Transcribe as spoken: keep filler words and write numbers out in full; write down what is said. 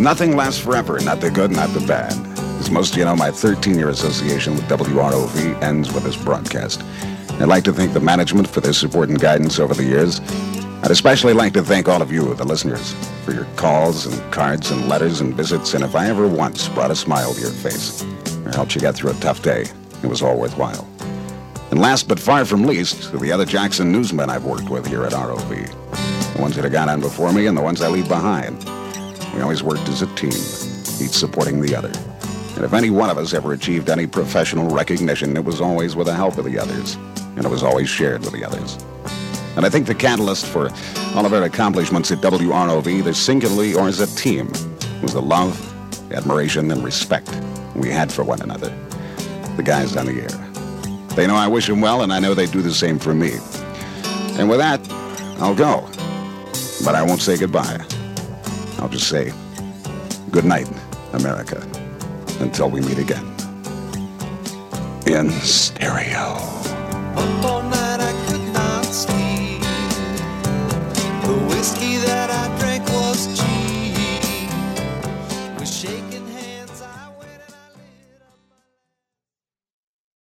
Nothing lasts forever, not the good, not the bad. As most of you know, my thirteen-year association with W R O V ends with this broadcast. I'd like to thank the management for their support and guidance over the years. I'd especially like to thank all of you, the listeners, for your calls and cards and letters and visits, and if I ever once brought a smile to your face or helped you get through a tough day, it was all worthwhile. And last but far from least, to the other Jackson newsmen I've worked with here at R O V. The ones that have gone on before me and the ones I leave behind. We always worked as a team, each supporting the other. And if any one of us ever achieved any professional recognition, it was always with the help of the others, and it was always shared with the others. And I think the catalyst for all of our accomplishments at W R O V, either singularly or as a team, was the love, admiration, and respect we had for one another. The guys on the air. They know I wish them well, and I know they do the same for me. And with that, I'll go. But I won't say goodbye. I'll just say, good night, America, until we meet again. In stereo.